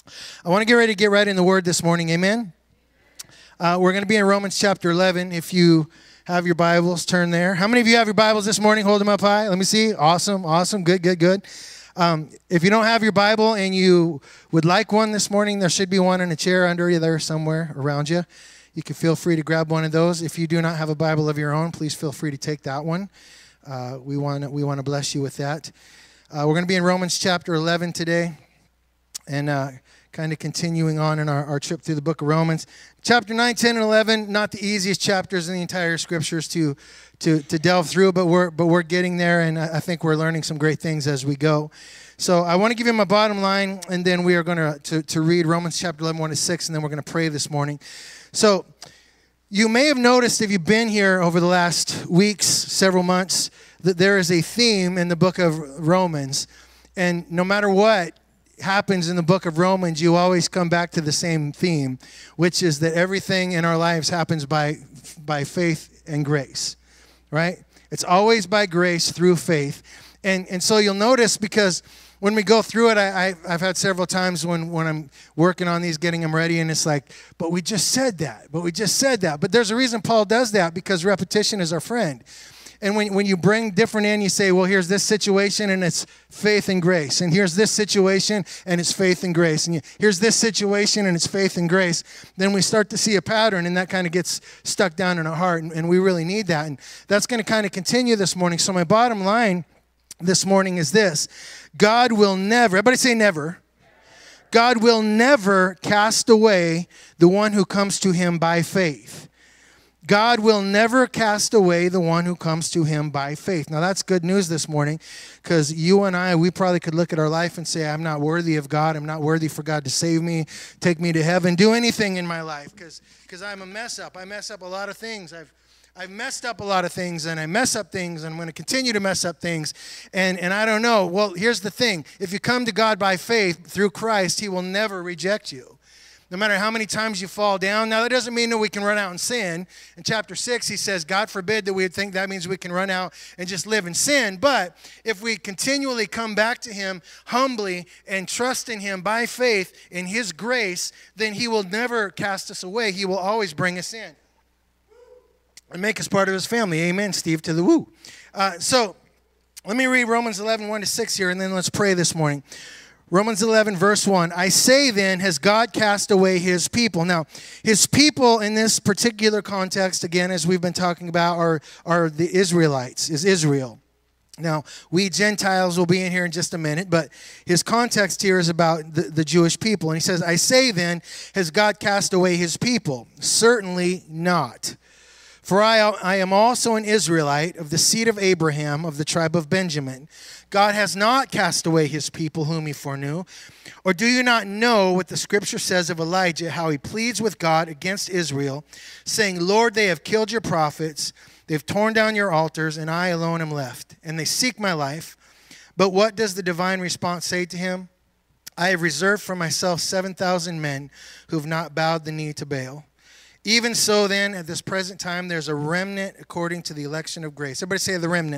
I want to get ready to get right in the Word this morning. Amen? We're going to be in Romans chapter 11. If you have your Bibles, turn there. How many of you have your Bibles this morning? Hold them up high. Let me see. Awesome, awesome. Good, good, good. If you don't have your Bible and you would like one this morning, there should be one in a chair under you there somewhere around you. You can feel free to grab one of those. If you do not have a Bible of your own, please feel free to take that one. We want to bless you with that. We're going to be in Romans chapter 11 today, and kind of continuing on in our trip through the book of Romans. Chapter 9, 10, and 11, not the easiest chapters in the entire scriptures to delve through, but we're getting there, and I think we're learning some great things as we go. So I want to give you my bottom line, and then we are going to read Romans chapter 11, 1 to 6, and then we're going to pray this morning. So you may have noticed, if you've been here over the last weeks, several months, that there is a theme in the book of Romans. And no matter what happens in the book of Romans, you always come back to the same theme, which is that everything in our lives happens by faith and grace, right? It's always by grace through faith. And so you'll notice, because when we go through it, I've had several times when I'm working on these, getting them ready, and it's like, but we just said that, But there's a reason Paul does that, because repetition is our friend. And when you bring different in, you say, well, here's this situation, and it's faith and grace. And here's this situation, and it's faith and grace. And here's this situation, and it's faith and grace. Then we start to see a pattern, and that kind of gets stuck down in our heart, and we really need that. And that's going to kind of continue this morning. So my bottom line this morning is this: God will never, everybody say never. God will never cast away the one who comes to him by faith. God will never cast away the one who comes to him by faith. Now, that's good news this morning, because you and I, we probably could look at our life and say, I'm not worthy of God. I'm not worthy for God to save me, take me to heaven, do anything in my life, because I'm a mess up. I mess up a lot of things. I've messed up a lot of things, and I mess up things, and I'm going to continue to mess up things, and I don't know. Well, here's the thing. If you come to God by faith through Christ, he will never reject you. No matter how many times you fall down. Now, that doesn't mean that we can run out and sin. In chapter 6, he says, God forbid that we would think that means we can run out and just live in sin. But if we continually come back to him humbly and trust in him by faith in his grace, then he will never cast us away. He will always bring us in and make us part of his family. Amen, Steve, to the woo. So let me read Romans 11, 1 to 6 here, and then let's pray this morning. Romans 11, verse 1, I say then, has God cast away his people? Now, his people in this particular context, again, as we've been talking about, are the Israelites, is Israel. Now, we Gentiles will be in here in just a minute, but his context here is about the Jewish people. And he says, I say then, has God cast away his people? Certainly not. For I am also an Israelite of the seed of Abraham, of the tribe of Benjamin. God has not cast away his people whom he foreknew. Or do you not know what the scripture says of Elijah, how he pleads with God against Israel, saying, Lord, they have killed your prophets, they've torn down your altars, and I alone am left, and they seek my life. But what does the divine response say to him? I have reserved for myself 7,000 men who have not bowed the knee to Baal. Even so, then, at this present time, there's a remnant according to the election of grace. Everybody say the remnant.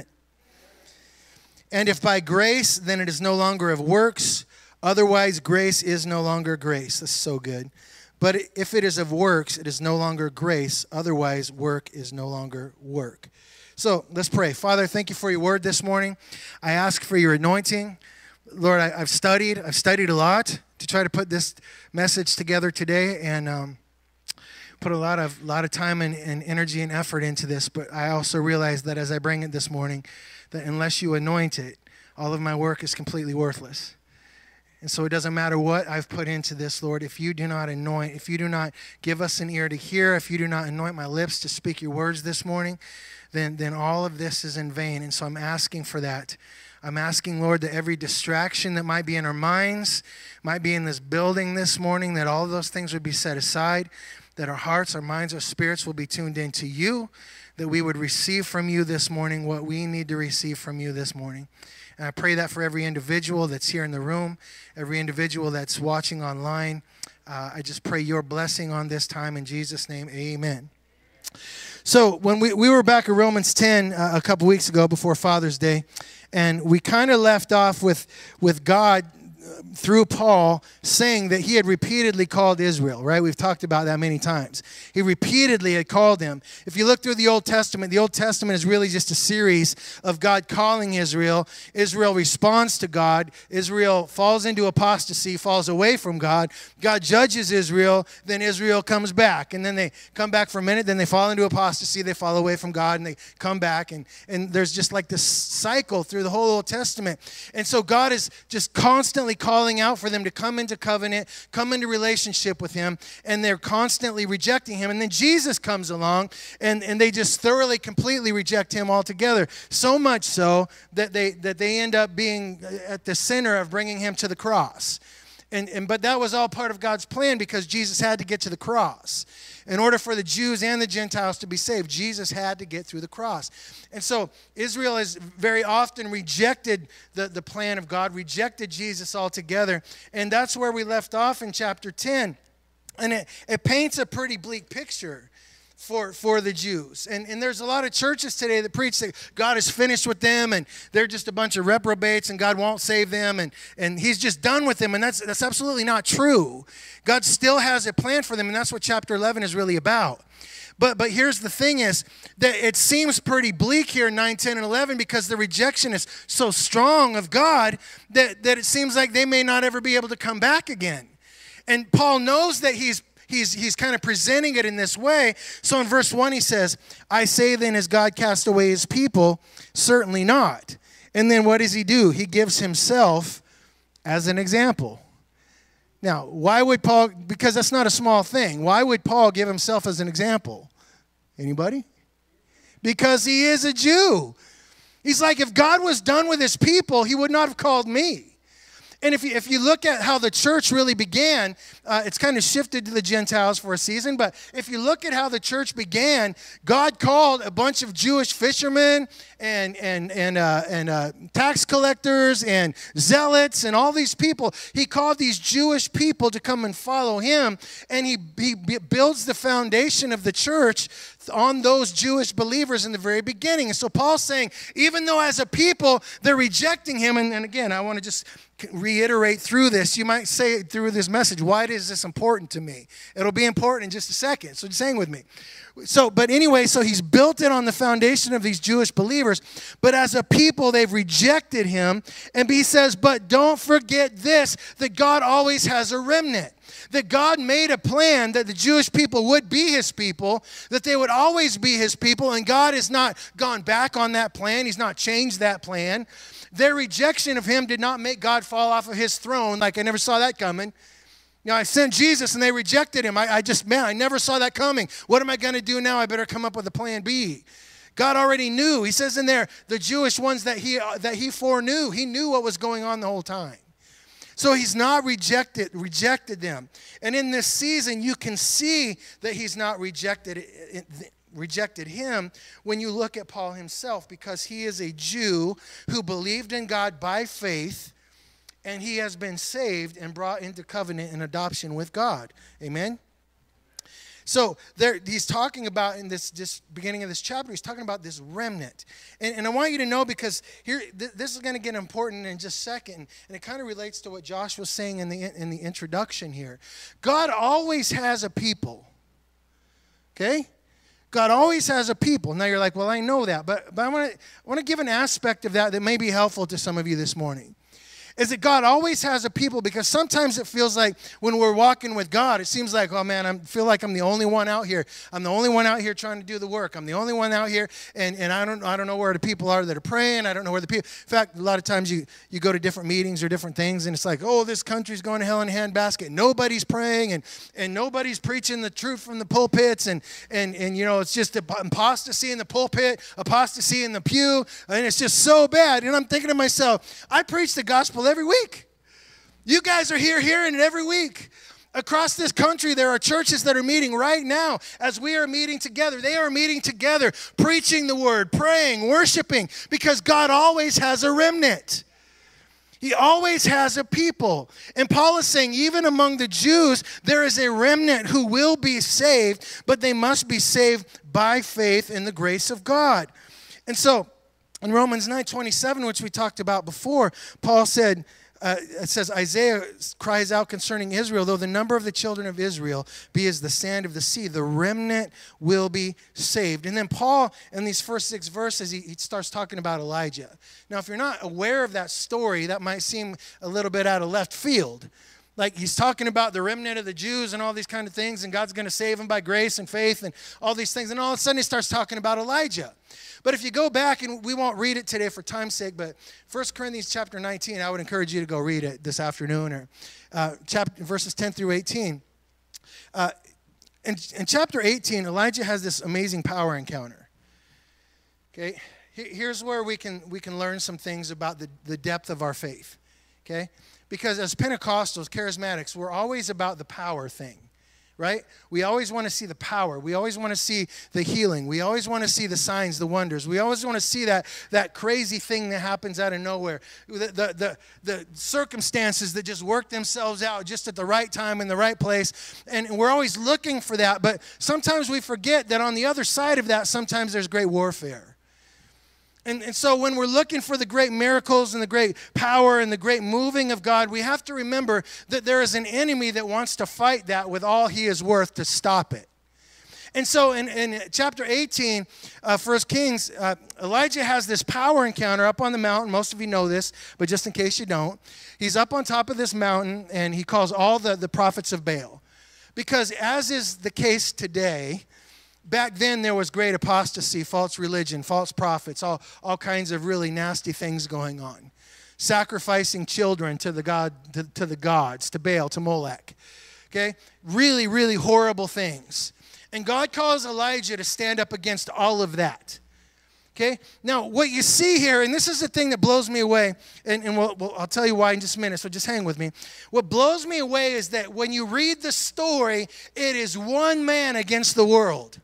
And if by grace, then it is no longer of works. Otherwise, grace is no longer grace. That's so good. But if it is of works, it is no longer grace. Otherwise, work is no longer work. So let's pray. Father, thank you for your word this morning. I ask for your anointing. Lord, I've studied a lot to try to put this message together today, and put a lot of time and energy and effort into this, but I also realize that as I bring it this morning, that unless you anoint it, all of my work is completely worthless. And so it doesn't matter what I've put into this, Lord, if you do not anoint, if you do not give us an ear to hear, if you do not anoint my lips to speak your words this morning, then all of this is in vain. And so I'm asking for that. I'm asking, Lord, that every distraction that might be in our minds, might be in this building this morning, that all of those things would be set aside, that our hearts, our minds, our spirits will be tuned into you, that we would receive from you this morning what we need to receive from you this morning. And I pray that for every individual that's here in the room, every individual that's watching online. I just pray your blessing on this time in Jesus' name, amen. So when we were back at Romans 10 a couple weeks ago before Father's Day, and we kind of left off with God through Paul saying that he had repeatedly called Israel, right? We've talked about that many times. He repeatedly had called them. If you look through the Old Testament is really just a series of God calling Israel. Israel responds to God. Israel falls into apostasy, falls away from God. God judges Israel, then Israel comes back. And then they come back for a minute, then they fall into apostasy, they fall away from God, and they come back. And there's just like this cycle through the whole Old Testament. And so God is just constantly calling out for them to come into covenant, come into relationship with him, and they're constantly rejecting him. And then Jesus comes along, and they just thoroughly, completely reject him altogether. So much so that they end up being at the center of bringing him to the cross. But that was all part of God's plan because Jesus had to get to the cross. In order for the Jews and the Gentiles to be saved, Jesus had to get through the cross. And so Israel has very often rejected the plan of God, rejected Jesus altogether. And that's where we left off in chapter 10. And it paints a pretty bleak picture for the Jews. And there's a lot of churches today that preach that God is finished with them and they're just a bunch of reprobates and God won't save them and he's just done with them. And that's absolutely not true. God still has a plan for them, and that's what chapter 11 is really about. But here's the thing is that it seems pretty bleak here in 9, 10, and 11 because the rejection is so strong of God that it seems like they may not ever be able to come back again. And Paul knows that he's kind of presenting it in this way. So in verse 1 he says, I say then, has God cast away his people? Certainly not. And then what does he do? He gives himself as an example. Now, why would Paul, because that's not a small thing, why would Paul give himself as an example? Anybody? Because he is a Jew. He's like, if God was done with his people, he would not have called me. And if you look at how the church really began, it's kind of shifted to the Gentiles for a season. But if you look at how the church began, God called a bunch of Jewish fishermen and tax collectors and zealots and all these people. He called these Jewish people to come and follow him. And he builds the foundation of the church on those Jewish believers in the very beginning. And so Paul's saying, even though as a people they're rejecting him, and again, I want to just reiterate through this. You might say through this message, why is this important to me? It'll be important in just a second. So just hang with me. But anyway, so he's built it on the foundation of these Jewish believers. But as a people, they've rejected him. And he says, but don't forget this, that God always has a remnant. That God made a plan that the Jewish people would be his people, that they would always be his people, and God has not gone back on that plan. He's not changed that plan. Their rejection of him did not make God fall off of his throne. Like, I never saw that coming. You know, I sent Jesus and they rejected him. I never saw that coming. What am I going to do now? I better come up with a plan B. God already knew. He says in there, the Jewish ones that he foreknew. He knew what was going on the whole time. So he's not rejected them. And in this season, you can see that he's not rejected him when you look at Paul himself, because he is a Jew who believed in God by faith, and he has been saved and brought into covenant and adoption with God. Amen? So he's talking about in this beginning of this chapter, he's talking about this remnant. And I want you to know, because here this is going to get important in just a second, and it kind of relates to what Josh was saying in the introduction here. God always has a people. Okay? God always has a people. Now you're like, well, I know that, but I want to give an aspect of that may be helpful to some of you this morning. Is that God always has a people, because sometimes it feels like when we're walking with God, it seems like, oh man, I feel like I'm the only one out here. I'm the only one out here trying to do the work. I'm the only one out here, and I don't know where the people are that are praying. I don't know where the people. In fact, a lot of times you go to different meetings or different things, and it's like, oh, this country's going to hell in a handbasket. Nobody's praying, and nobody's preaching the truth from the pulpits, and you know, it's just apostasy in the pulpit, apostasy in the pew, and it's just so bad. And I'm thinking to myself, I preach the gospel every week. You guys are here hearing it every week. Across this country, there are churches that are meeting right now as we are meeting together. They are meeting together, preaching the word, praying, worshiping, because God always has a remnant. He always has a people. And Paul is saying, even among the Jews, there is a remnant who will be saved, but they must be saved by faith in the grace of God. And so, in Romans 9:27, which we talked about before, Paul said, it says, Isaiah cries out concerning Israel, though the number of the children of Israel be as the sand of the sea, the remnant will be saved. And then Paul, in these first 6 verses, he starts talking about Elijah. Now, if you're not aware of that story, that might seem a little bit out of left field. Like he's talking about the remnant of the Jews and all these kind of things, and God's going to save them by grace and faith and all these things. And all of a sudden he starts talking about Elijah. But if you go back, and we won't read it today for time's sake, but 1 Corinthians chapter 19, I would encourage you to go read it this afternoon, or verses 10 through 18. In chapter 18, Elijah has this amazing power encounter. Okay, here's where we can learn some things about the depth of our faith. Okay, because as Pentecostals, charismatics, we're always about the power thing. Right? We always want to see the power. We always want to see the healing. We always want to see the signs, the wonders. We always want to see that crazy thing that happens out of nowhere. The circumstances that just work themselves out just at the right time in the right place. And we're always looking for that. But sometimes we forget that on the other side of that, sometimes there's great warfare. And so when we're looking for the great miracles and the great power and the great moving of God, we have to remember that there is an enemy that wants to fight that with all he is worth to stop it. And so in chapter 18, 1 Kings, Elijah has this power encounter up on the mountain. Most of you know this, but just in case you don't. He's up on top of this mountain, and he calls all the prophets of Baal. Because as is the case today, back then there was great apostasy, false religion, false prophets, all kinds of really nasty things going on. Sacrificing children to the gods, to Baal, to Molech. Okay? Really, really horrible things. And God calls Elijah to stand up against all of that. Okay? Now, what you see here, and this is the thing that blows me away, and I'll tell you why in just a minute, so just hang with me. What blows me away is that when you read the story, it is one man against the world.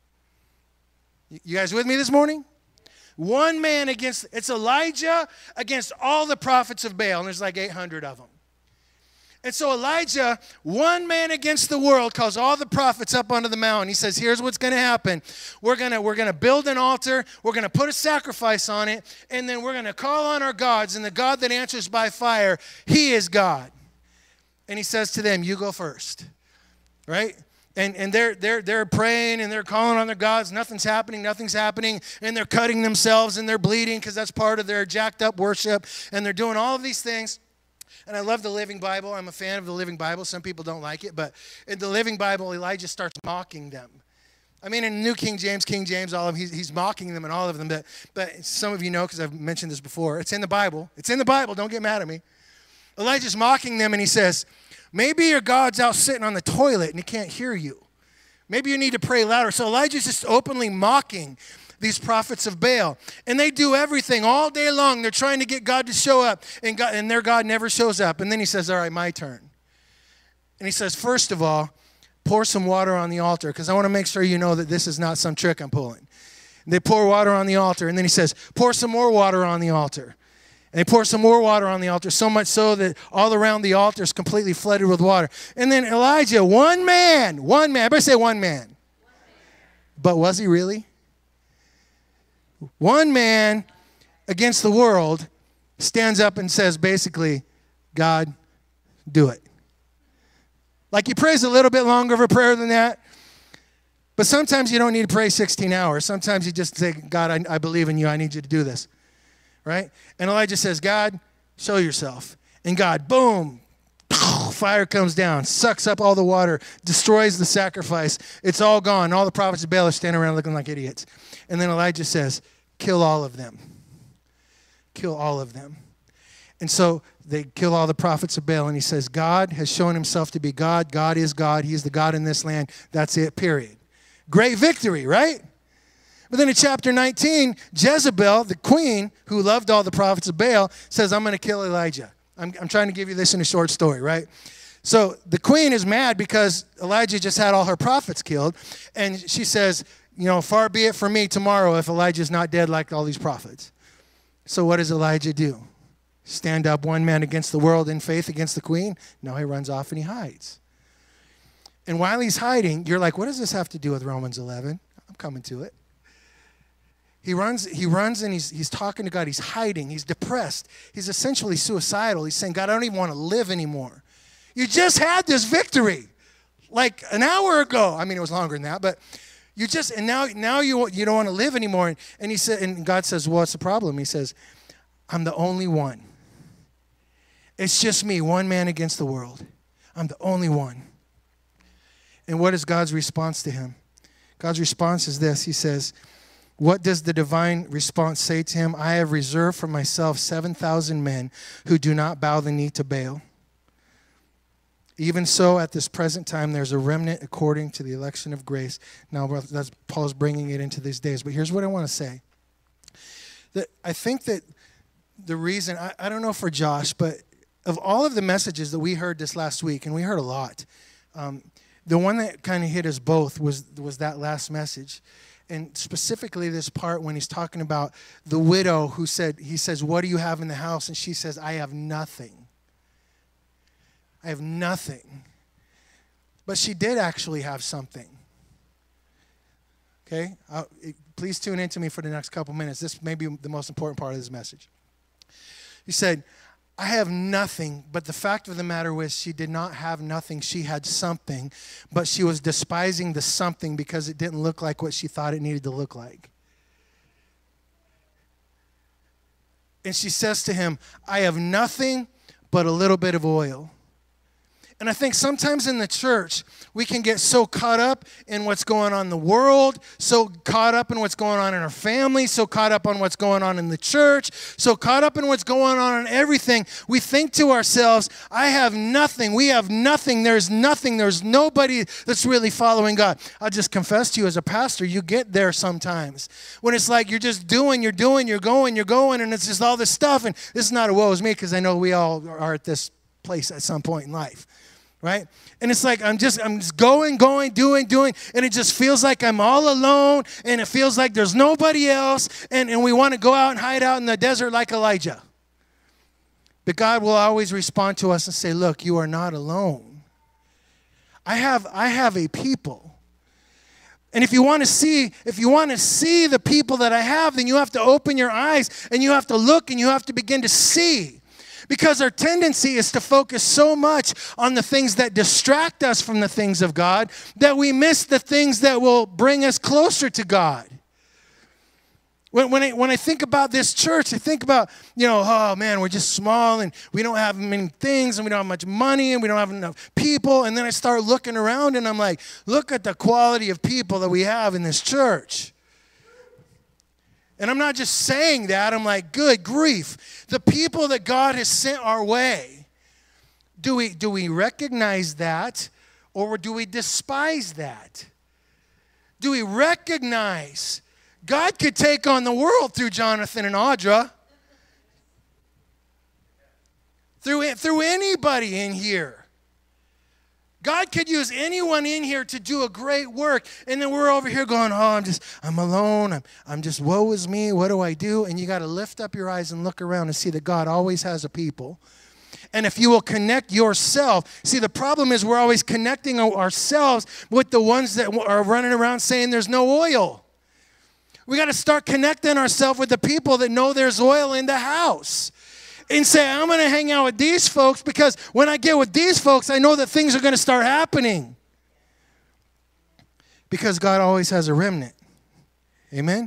You guys with me this morning? One man against, it's Elijah against all the prophets of Baal, and there's like 800 of them. And so Elijah, one man against the world, calls all the prophets up onto the mountain. He says, here's what's going to happen. We're going to build an altar. We're going to put a sacrifice on it. And then we're going to call on our gods. And the God that answers by fire, he is God. And he says to them, you go first. Right? And they're praying and they're calling on their gods. Nothing's happening. And they're cutting themselves and they're bleeding because that's part of their jacked up worship. And they're doing all of these things. And I love the Living Bible. I'm a fan of the Living Bible. Some people don't like it. But in the Living Bible, Elijah starts mocking them. I mean, in New King James, all of them, he's mocking them and all of them. But some of you know, because I've mentioned this before, it's in the Bible. It's in the Bible. Don't get mad at me. Elijah's mocking them, and he says, maybe your God's out sitting on the toilet, and he can't hear you. Maybe you need to pray louder. So Elijah's just openly mocking these prophets of Baal. And they do everything all day long. They're trying to get God to show up, and their God never shows up. And then he says, all right, my turn. And he says, first of all, pour some water on the altar, because I want to make sure you know that this is not some trick I'm pulling. And they pour water on the altar, and then he says, pour some more water on the altar. And they pour some more water on the altar, so much so that all around the altar is completely flooded with water. And then Elijah, one man, everybody say one man. But was he really? One man against the world stands up and says, basically, God, do it. Like he prays a little bit longer of a prayer than that. But sometimes you don't need to pray 16 hours. Sometimes you just say, God, I believe in you. I need you to do this. Right? And Elijah says, God, show yourself. And God, boom, fire comes down, sucks up all the water, destroys the sacrifice. It's all gone. All the prophets of Baal are standing around looking like idiots. And then Elijah says, kill all of them. Kill all of them. And so they kill all the prophets of Baal. And he says, God has shown himself to be God. God is God. He's the God in this land. That's it, period. Great victory, right? But then in chapter 19, Jezebel, the queen who loved all the prophets of Baal, says, I'm going to kill Elijah. I'm trying to give you this in a short story, right? So the queen is mad because Elijah just had all her prophets killed. And she says, you know, far be it from me tomorrow if Elijah's not dead like all these prophets. So what does Elijah do? Stand up one man against the world in faith against the queen? No, he runs off and he hides. And while he's hiding, you're like, what does this have to do with Romans 11? I'm coming to it. He runs and he's talking to God. He's hiding. He's depressed. He's essentially suicidal. He's saying, God, I don't even want to live anymore. You just had this victory like an hour ago. I mean, it was longer than that, but you just, and now you don't want to live anymore. And he said, and God says, well, what's the problem? He says, I'm the only one. It's just me, one man against the world. I'm the only one. And what is God's response to him? God's response is this. He says, what does the divine response say to him? I have reserved for myself 7,000 men who do not bow the knee to Baal. Even so, at this present time, there's a remnant according to the election of grace. Now, that's Paul's bringing it into these days. But here's what I want to say. That I think that the reason, I don't know for Josh, but of all of the messages that we heard this last week, and we heard a lot, the one that kind of hit us both was that last message. And specifically this part when he's talking about the widow he says, what do you have in the house? And she says, I have nothing. I have nothing. But she did actually have something. Okay? Please tune in to me for the next couple minutes. This may be the most important part of this message. He said, I have nothing, but the fact of the matter was she did not have nothing. She had something, but she was despising the something because it didn't look like what she thought it needed to look like. And she says to him, I have nothing but a little bit of oil. And I think sometimes in the church, we can get so caught up in what's going on in the world, so caught up in what's going on in our family, so caught up on what's going on in the church, so caught up in what's going on in everything. We think to ourselves, I have nothing. We have nothing. There's nothing. There's nobody that's really following God. I'll just confess to you as a pastor, you get there sometimes. When it's like you're just doing, you're going, and it's just all this stuff. And this is not a woe is me because I know we all are at this place at some point in life. Right? And it's like I'm just going, doing, and it just feels like I'm all alone, and it feels like there's nobody else, and we want to go out and hide out in the desert like Elijah. But God will always respond to us and say, look, you are not alone. I have a people. And if you want to see the people that I have, then you have to open your eyes, and you have to look, and you have to begin to see. Because our tendency is to focus so much on the things that distract us from the things of God that we miss the things that will bring us closer to God. When I think about this church, I think about, oh man, we're just small and we don't have many things and we don't have much money and we don't have enough people. And then I start looking around and I'm like, look at the quality of people that we have in this church. And I'm not just saying that. I'm like, good grief. The people that God has sent our way, do we recognize that or do we despise that? Do we recognize God could take on the world through Jonathan and Audra? Through anybody in here. God could use anyone in here to do a great work. And then we're over here going, I'm alone. I'm just, woe is me. What do I do? And you got to lift up your eyes and look around and see that God always has a people. And if you will connect yourself, see, the problem is we're always connecting ourselves with the ones that are running around saying there's no oil. We got to start connecting ourselves with the people that know there's oil in the house. And say, I'm going to hang out with these folks because when I get with these folks, I know that things are going to start happening. Because God always has a remnant. Amen?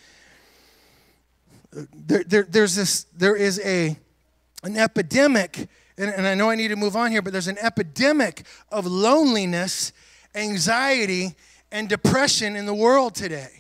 There is an epidemic, and I know I need to move on here, but there's an epidemic of loneliness, anxiety, and depression in the world today.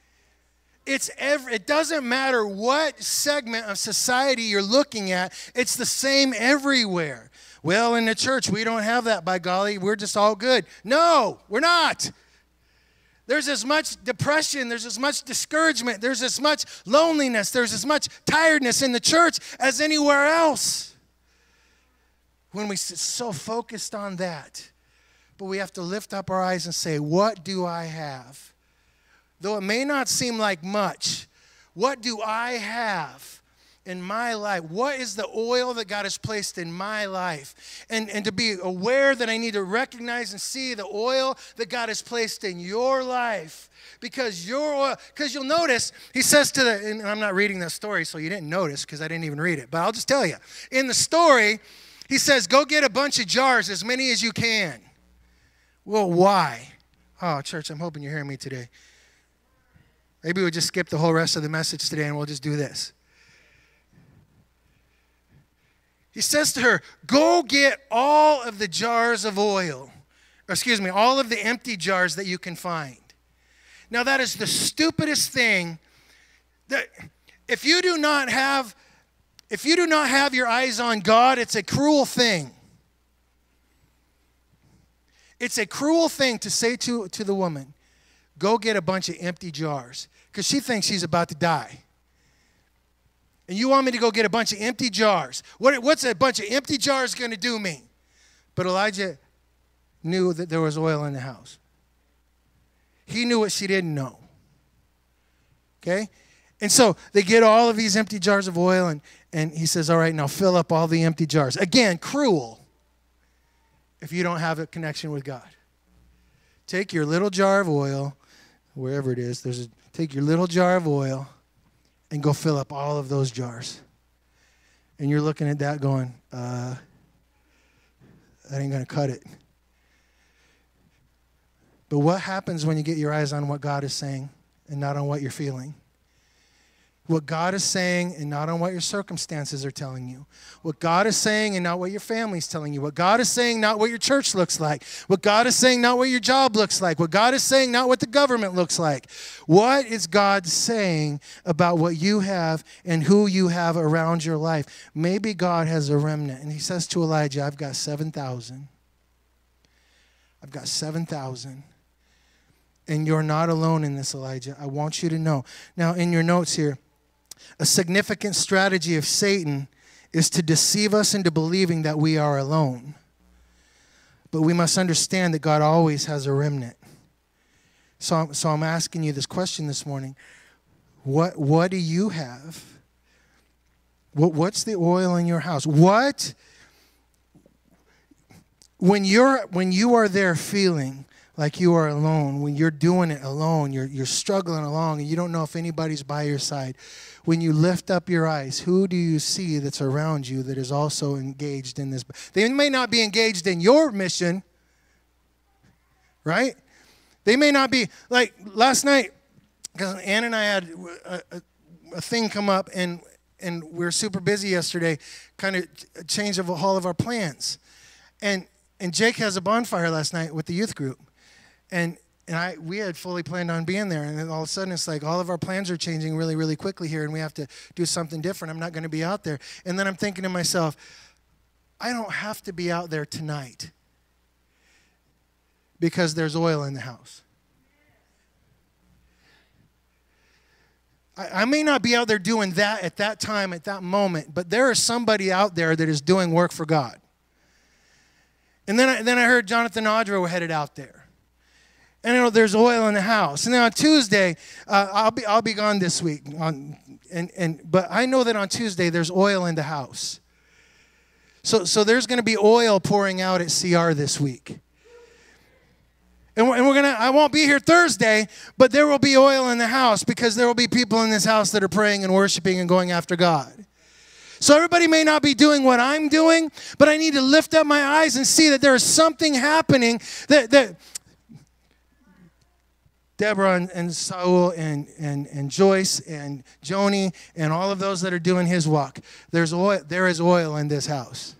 It doesn't matter what segment of society you're looking at. It's the same everywhere. Well, in the church, we don't have that, by golly. We're just all good. No, we're not. There's as much depression. There's as much discouragement. There's as much loneliness. There's as much tiredness in the church as anywhere else. When we're so focused on that. But we have to lift up our eyes and say, what do I have? Though it may not seem like much, what do I have in my life? What is the oil that God has placed in my life? And to be aware that I need to recognize and see the oil that God has placed in your life. Because you'll notice, he says to and I'm not reading that story, so you didn't notice because I didn't even read it. But I'll just tell you. In the story, he says, go get a bunch of jars, as many as you can. Well, why? Oh, church, I'm hoping you're hearing me today. Maybe we'll just skip the whole rest of the message today and we'll just do this. He says to her, go get all of the jars of oil. All of the empty jars that you can find. Now, that is the stupidest thing. That if you do not have your eyes on God, it's a cruel thing. It's a cruel thing to say to the woman, go get a bunch of empty jars, because she thinks she's about to die. And you want me to go get a bunch of empty jars? What's a bunch of empty jars going to do me? But Elijah knew that there was oil in the house. He knew what she didn't know. Okay? And so they get all of these empty jars of oil, and he says, all right, now fill up all the empty jars. Again, cruel if you don't have a connection with God. Take your little jar of oil, wherever it is, take your little jar of oil and go fill up all of those jars. And you're looking at that going, that ain't going to cut it. But what happens when you get your eyes on what God is saying and not on what you're feeling? What God is saying and not on what your circumstances are telling you. What God is saying and not what your family's telling you. What God is saying, not what your church looks like. What God is saying, not what your job looks like. What God is saying, not what the government looks like. What is God saying about what you have and who you have around your life? Maybe God has a remnant. And he says to Elijah, I've got 7,000. I've got 7,000. And you're not alone in this, Elijah. I want you to know. Now, in your notes here, a significant strategy of Satan is to deceive us into believing that we are alone. But we must understand that God always has a remnant. So I'm asking you this question this morning. What do you have? What's the oil in your house? When you are there feeling like you are alone, when you're doing it alone, you're struggling along and you don't know if anybody's by your side. When you lift up your eyes, who do you see that's around you that is also engaged in this? They may not be engaged in your mission, right? They may not be, like last night, because Ann and I had a thing come up and we were super busy yesterday, kind of a change of all of our plans. And Jake has a bonfire last night with the youth group. And we had fully planned on being there, and then all of a sudden it's like all of our plans are changing really, really quickly here, and we have to do something different. I'm not going to be out there. And then I'm thinking to myself, I don't have to be out there tonight because there's oil in the house. I may not be out there doing that at that time, at that moment, but there is somebody out there that is doing work for God. And then I heard Jonathan and Audra were headed out there. And there's oil in the house. And then on Tuesday, I'll be gone this week. But I know that on Tuesday there's oil in the house. So there's going to be oil pouring out at CR this week. And I won't be here Thursday, but there will be oil in the house because there will be people in this house that are praying and worshiping and going after God. So everybody may not be doing what I'm doing, but I need to lift up my eyes and see that there is something happening that Deborah and Saul and Joyce and Joni and all of those that are doing his walk. There is oil in this house.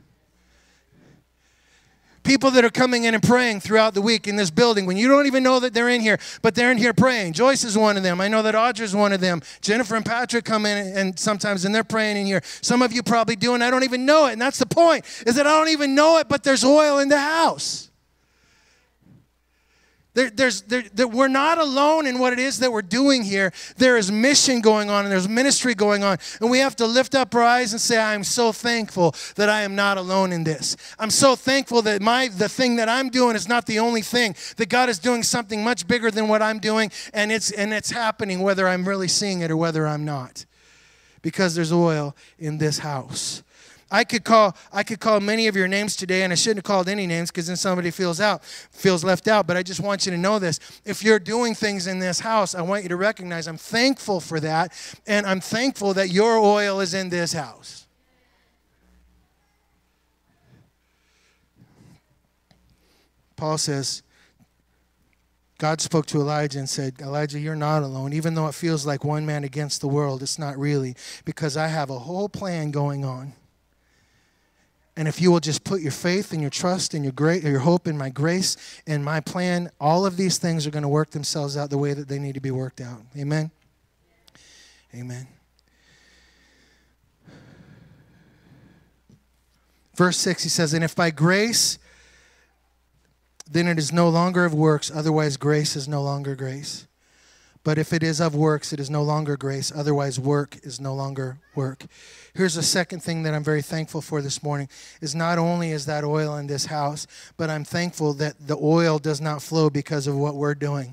People that are coming in and praying throughout the week in this building when you don't even know that they're in here, but they're in here praying. Joyce is one of them. I know that Audra's one of them. Jennifer and Patrick come in and sometimes and they're praying in here. Some of you probably do, and I don't even know it. And that's the point, is that I don't even know it, but there's oil in the house. We're not alone in what it is that we're doing here. There is mission going on and there's ministry going on. And we have to lift up our eyes and say, I am so thankful that I am not alone in this. I'm so thankful that the thing that I'm doing is not the only thing. That God is doing something much bigger than what I'm doing. And it's happening whether I'm really seeing it or whether I'm not. because there's oil in this house. I could call many of your names today, and I shouldn't have called any names because then somebody feels left out. But I just want you to know this. If you're doing things in this house, I want you to recognize I'm thankful for that, and I'm thankful that your oil is in this house. Paul says, God spoke to Elijah and said, Elijah, you're not alone. Even though it feels like one man against the world, it's not really, because I have a whole plan going on. And if you will just put your faith and your trust and your hope in my grace and my plan, all of these things are going to work themselves out the way that they need to be worked out. Amen? Amen. Verse 6, he says, and if by grace, then it is no longer of works, otherwise grace is no longer grace. But if it is of works, it is no longer grace, otherwise work is no longer work. Here's the second thing that I'm very thankful for this morning, is not only is that oil in this house, but I'm thankful that the oil does not flow because of what we're doing.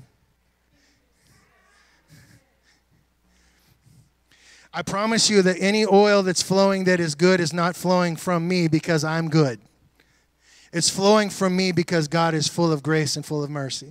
I promise you that any oil that's flowing that is good is not flowing from me because I'm good. It's flowing from me because God is full of grace and full of mercy.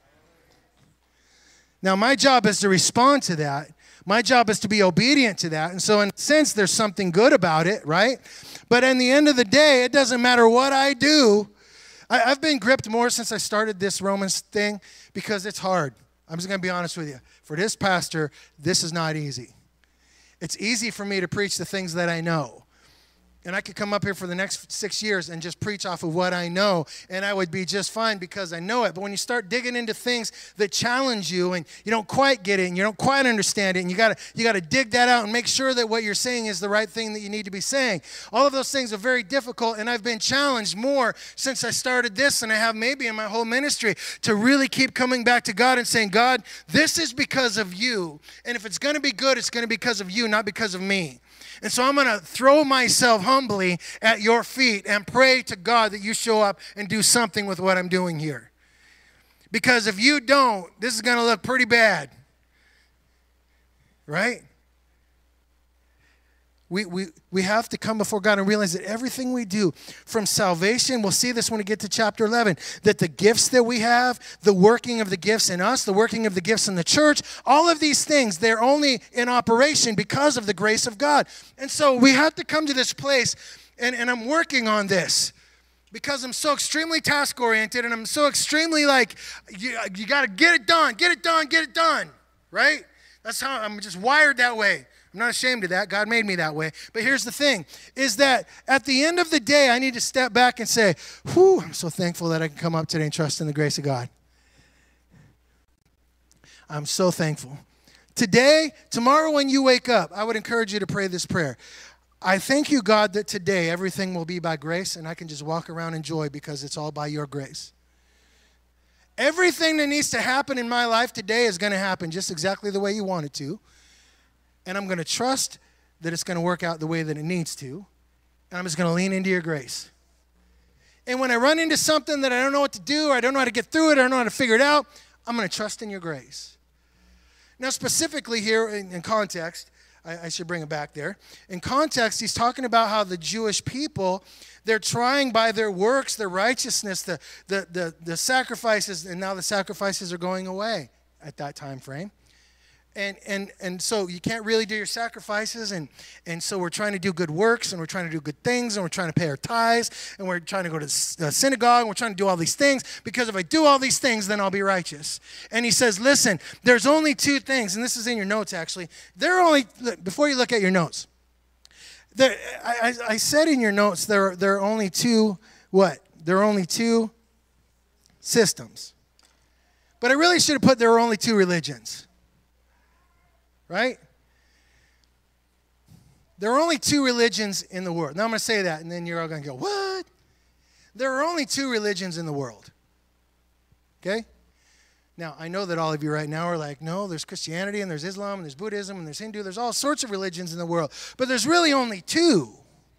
Now, my job is to respond to that. My job is to be obedient to that. And so, in a sense, there's something good about it, right? But in the end of the day, it doesn't matter what I do. I've been gripped more since I started this Romans thing because it's hard. I'm just going to be honest with you. For this pastor, this is not easy. It's easy for me to preach the things that I know. And I could come up here for the next 6 years and just preach off of what I know, and I would be just fine because I know it. But when you start digging into things that challenge you and you don't quite get it and you don't quite understand it, and you gotta dig that out and make sure that what you're saying is the right thing that you need to be saying. All of those things are very difficult, and I've been challenged more since I started this than I have maybe in my whole ministry to really keep coming back to God and saying, God, this is because of you. And if it's going to be good, it's going to be because of you, not because of me. And so I'm going to throw myself humbly at your feet and pray to God that you show up and do something with what I'm doing here. Because if you don't, this is going to look pretty bad. Right? We have to come before God and realize that everything we do from salvation, we'll see this when we get to chapter 11, that the gifts that we have, the working of the gifts in us, the working of the gifts in the church, all of these things, they're only in operation because of the grace of God. And so we have to come to this place, and I'm working on this because I'm so extremely task-oriented and I'm so extremely like, you got to get it done, right? That's how I'm just wired that way. I'm not ashamed of that. God made me that way. But here's the thing, is that at the end of the day, I need to step back and say, whew, I'm so thankful that I can come up today and trust in the grace of God. I'm so thankful. Today, tomorrow when you wake up, I would encourage you to pray this prayer. I thank you, God, that today everything will be by grace and I can just walk around in joy because it's all by your grace. Everything that needs to happen in my life today is going to happen just exactly the way you want it to. And I'm going to trust that it's going to work out the way that it needs to. And I'm just going to lean into your grace. And when I run into something that I don't know what to do, or I don't know how to get through it, or I don't know how to figure it out, I'm going to trust in your grace. Now, specifically here in context, I should bring it back there. In context, he's talking about how the Jewish people, they're trying by their works, their righteousness, the sacrifices, and now the sacrifices are going away at that time frame. And so you can't really do your sacrifices, and so we're trying to do good works, and we're trying to do good things, and we're trying to pay our tithes, and we're trying to go to the synagogue, and we're trying to do all these things, because if I do all these things, then I'll be righteous. And he says, listen, there's only two things, and this is in your notes actually. Before you look at your notes, I said in your notes there are only two, what? There are only two systems. But I really should have put there are only two religions. Right? There are only two religions in the world. Now I'm going to say that, and then you're all going to go, what? There are only two religions in the world. Okay? Now, I know that all of you right now are like, no, there's Christianity, and there's Islam, and there's Buddhism, and there's Hindu. There's all sorts of religions in the world. But there's really only two.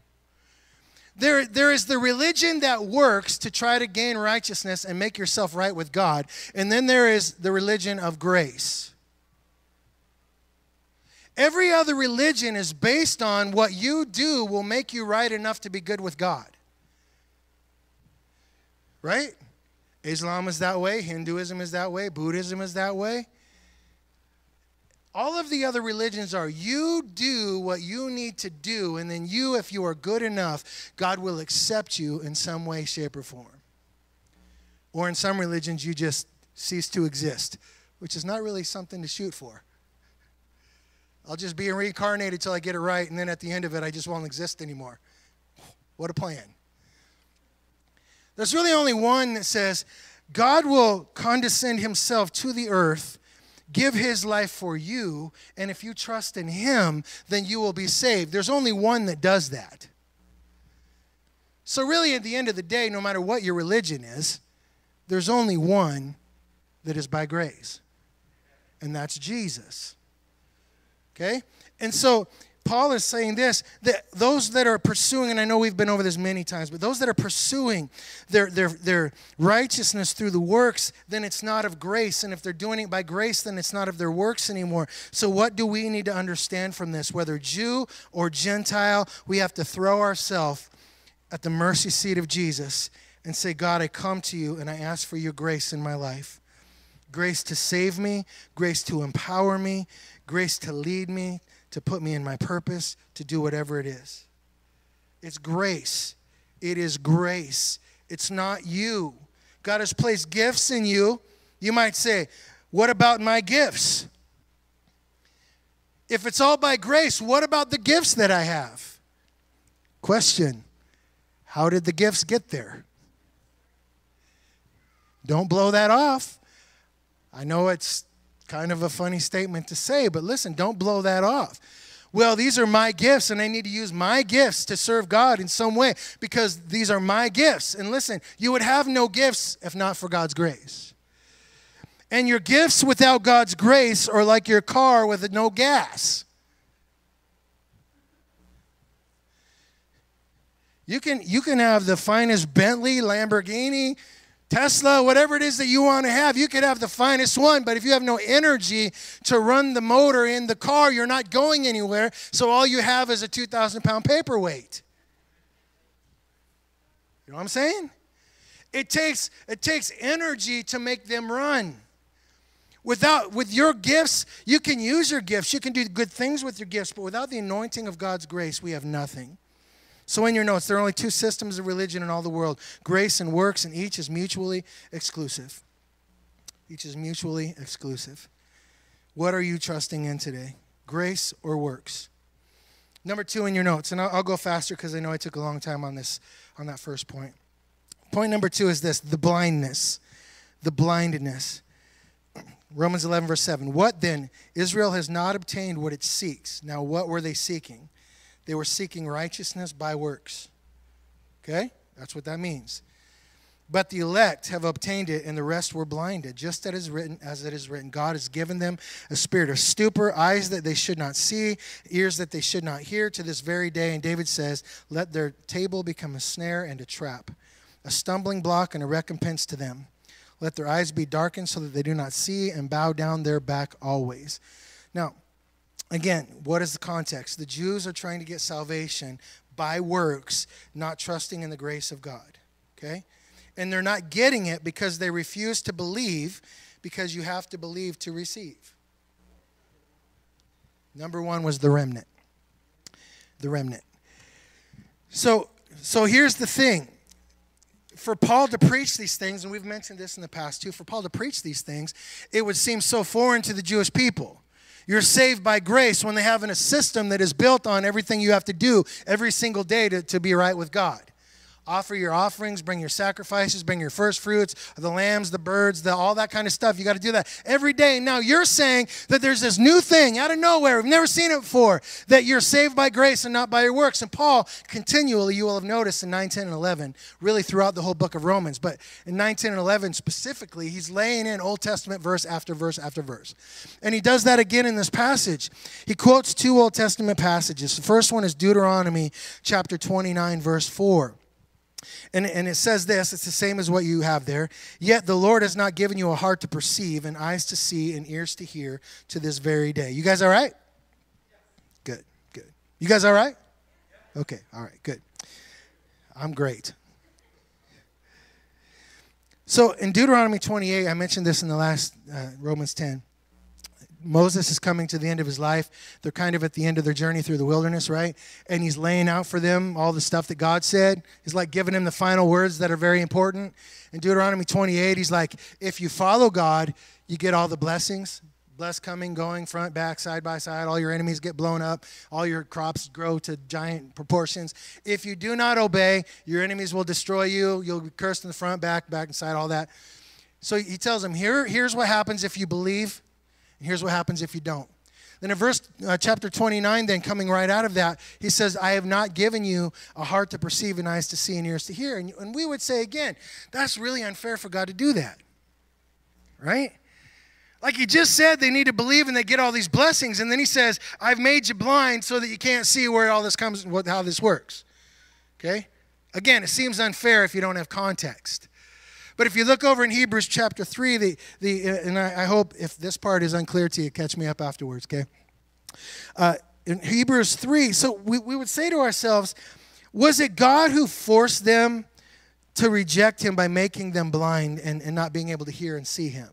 There is the religion that works to try to gain righteousness and make yourself right with God. And then there is the religion of grace. Every other religion is based on what you do will make you right enough to be good with God. Right? Islam is that way. Hinduism is that way. Buddhism is that way. All of the other religions are you do what you need to do, and then you, if you are good enough, God will accept you in some way, shape, or form. Or in some religions, you just cease to exist, which is not really something to shoot for. I'll just be reincarnated till I get it right, and then at the end of it, I just won't exist anymore. What a plan. There's really only one that says, God will condescend himself to the earth, give his life for you, and if you trust in him, then you will be saved. There's only one that does that. So really, at the end of the day, no matter what your religion is, there's only one that is by grace, and that's Jesus. Okay? And so Paul is saying this, that those that are pursuing, and I know we've been over this many times, but those that are pursuing their righteousness through the works, then it's not of grace. And if they're doing it by grace, then it's not of their works anymore. So what do we need to understand from this? Whether Jew or Gentile, we have to throw ourselves at the mercy seat of Jesus and say, God, I come to you and I ask for your grace in my life. Grace to save me, grace to empower me, grace to lead me, to put me in my purpose, to do whatever it is. It's grace. It is grace. It's not you. God has placed gifts in you. You might say, what about my gifts? If it's all by grace, what about the gifts that I have? Question, how did the gifts get there? Don't blow that off. I know it's kind of a funny statement to say, but listen, don't blow that off. Well, these are my gifts, and I need to use my gifts to serve God in some way because these are my gifts. And listen, you would have no gifts if not for God's grace. And your gifts without God's grace are like your car with no gas. You can have the finest Bentley, Lamborghini, Tesla, whatever it is that you want to have, you could have the finest one, but if you have no energy to run the motor in the car, you're not going anywhere, so all you have is a 2,000-pound paperweight. You know what I'm saying? It takes energy to make them run. With your gifts, you can use your gifts, you can do good things with your gifts, but without the anointing of God's grace, we have nothing. So in your notes, there are only two systems of religion in all the world, grace and works, and each is mutually exclusive. Each is mutually exclusive. What are you trusting in today? Grace or works? Number 2 in your notes, and I'll go faster because I know I took a long time on that first point. Point number 2 is this, the blindness. The blindness. Romans 11, verse 7. What then? Israel has not obtained what it seeks. Now, what were they seeking? They were seeking righteousness by works. Okay? That's what that means. But the elect have obtained it, and the rest were blinded. Just as it is written, God has given them a spirit of stupor, eyes that they should not see, ears that they should not hear to this very day. And David says, let their table become a snare and a trap, a stumbling block and a recompense to them. Let their eyes be darkened so that they do not see, and bow down their back always. Now, again, what is the context? The Jews are trying to get salvation by works, not trusting in the grace of God. Okay? And they're not getting it because they refuse to believe, because you have to believe to receive. Number 1 was the remnant. The remnant. So here's the thing. For Paul to preach these things, and we've mentioned this in the past too, for Paul to preach these things, it would seem so foreign to the Jewish people. You're saved by grace when they have a system that is built on everything you have to do every single day to be right with God. Offer your offerings, bring your sacrifices, bring your first fruits, the lambs, the birds, all that kind of stuff. You got to do that every day. Now you're saying that there's this new thing out of nowhere. We've never seen it before, that you're saved by grace and not by your works. And Paul continually, you will have noticed in 9, 10, and 11, really throughout the whole book of Romans, but in 9, 10, and 11 specifically, he's laying in Old Testament verse after verse after verse. And he does that again in this passage. He quotes 2 Old Testament passages. The first one is Deuteronomy chapter 29, verse 4. And it says this, it's the same as what you have there. Yet the Lord has not given you a heart to perceive, and eyes to see, and ears to hear to this very day. You guys all right? You guys all right? Okay, all right, good. I'm great. So in Deuteronomy 28, I mentioned this in the last Romans 10. Moses is coming to the end of his life. They're kind of at the end of their journey through the wilderness, right? And he's laying out for them all the stuff that God said. He's like giving them the final words that are very important. In Deuteronomy 28, he's like, if you follow God, you get all the blessings. Blessed coming, going, front, back, side by side. All your enemies get blown up. All your crops grow to giant proportions. If you do not obey, your enemies will destroy you. You'll be cursed in the front, back and side, all that. So he tells them, here's what happens if you believe, and here's what happens if you don't. Then in chapter 29, then coming right out of that, he says, I have not given you a heart to perceive and eyes to see and ears to hear. And we would say again, that's really unfair for God to do that, right? Like he just said, they need to believe and they get all these blessings. And then he says, I've made you blind so that you can't see where all this comes and how this works. Okay? Again, it seems unfair if you don't have context. But if you look over in Hebrews chapter 3, and I hope if this part is unclear to you, catch me up afterwards, okay? In Hebrews 3, so we would say to ourselves, was it God who forced them to reject him by making them blind and not being able to hear and see him?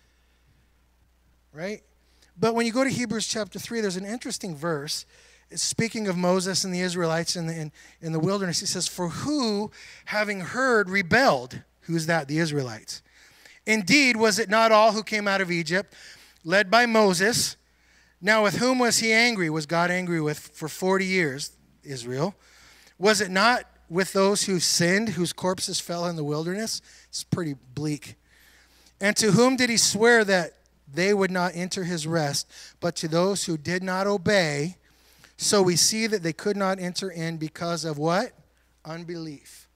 Right? But when you go to Hebrews chapter 3, there's an interesting verse. It's speaking of Moses and the Israelites in the wilderness. He says, for who, having heard, rebelled? Who's that? The Israelites. Indeed, was it not all who came out of Egypt, led by Moses? Now with whom was he angry? Was God angry with for 40 years, Israel? Was it not with those who sinned, whose corpses fell in the wilderness? It's pretty bleak. And to whom did he swear that they would not enter his rest, but to those who did not obey? So we see that they could not enter in because of what? Unbelief.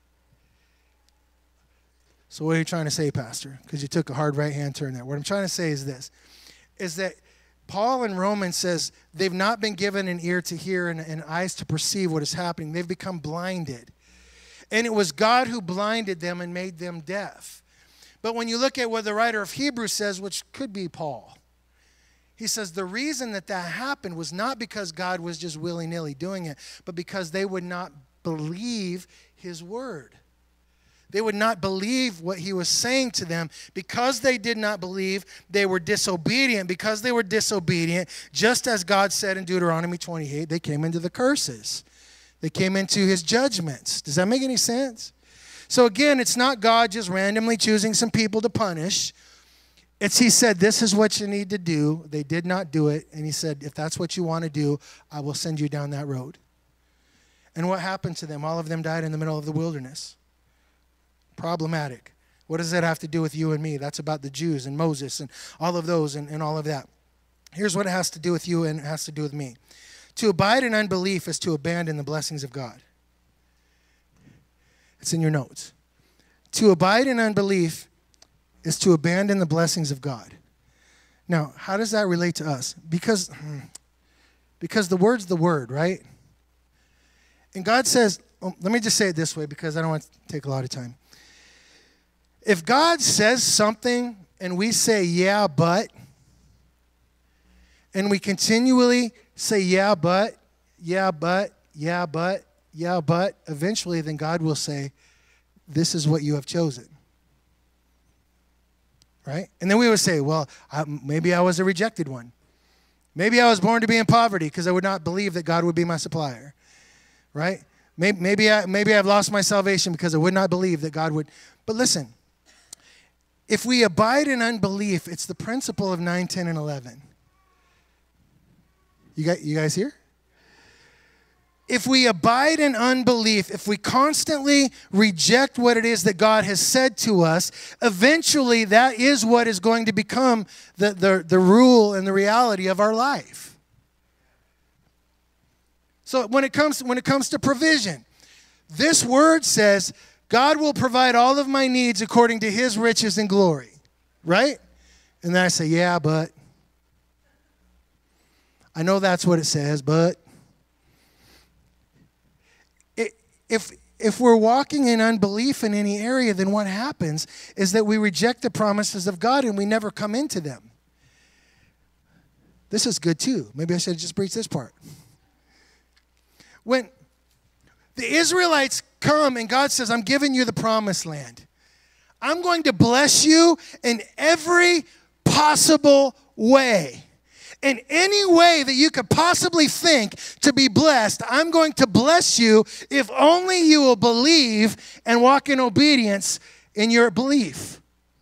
So what are you trying to say, Pastor? Because you took a hard right-hand turn there. What I'm trying to say is this, is that Paul in Romans says they've not been given an ear to hear and eyes to perceive what is happening. They've become blinded. And it was God who blinded them and made them deaf. But when you look at what the writer of Hebrews says, which could be Paul, he says the reason that happened was not because God was just willy-nilly doing it, but because they would not believe his word. They would not believe what he was saying to them. Because they did not believe, they were disobedient. Because they were disobedient, just as God said in Deuteronomy 28, they came into the curses. They came into his judgments. Does that make any sense? So again, it's not God just randomly choosing some people to punish. It's he said, this is what you need to do. They did not do it. And he said, if that's what you want to do, I will send you down that road. And what happened to them? All of them died in the middle of the wilderness. Problematic. What does that have to do with you and me? That's about the Jews and Moses and all of those and all of that. Here's what it has to do with you and it has to do with me. To abide in unbelief is to abandon the blessings of God. It's in your notes. To abide in unbelief is to abandon the blessings of God. Now, how does that relate to us? Because the word's the word, right? And God says, let me just say it this way because I don't want to take a lot of time. If God says something and we say, yeah, but, and we continually say, yeah, but, yeah, but, yeah, but, yeah, but, eventually then God will say, this is what you have chosen. Right? And then we would say, well, maybe I was a rejected one. Maybe I was born to be in poverty because I would not believe that God would be my supplier. Right? Maybe I've lost my salvation because I would not believe that God would. But listen, if we abide in unbelief, it's the principle of 9, 10, and 11. You guys here? If we abide in unbelief, if we constantly reject what it is that God has said to us, eventually that is what is going to become the rule and the reality of our life. So when it comes to provision, this word says, God will provide all of my needs according to his riches and glory. Right? And then I say, yeah, but. I know that's what it says, but. If we're walking in unbelief in any area, then what happens is that we reject the promises of God and we never come into them. This is good too. Maybe I should just preach this part. when the Israelites come and God says, I'm giving you the promised land. I'm going to bless you in every possible way. In any way that you could possibly think to be blessed, I'm going to bless you if only you will believe and walk in obedience in your belief.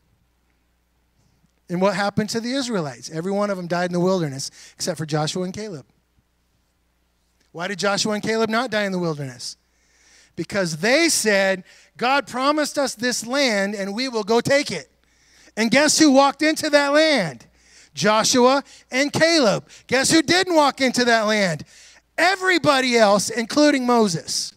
And what happened to the Israelites? Every one of them died in the wilderness except for Joshua and Caleb. Why did Joshua and Caleb not die in the wilderness? Because they said, God promised us this land and we will go take it. And guess who walked into that land? Joshua and Caleb. Guess who didn't walk into that land? Everybody else, including Moses.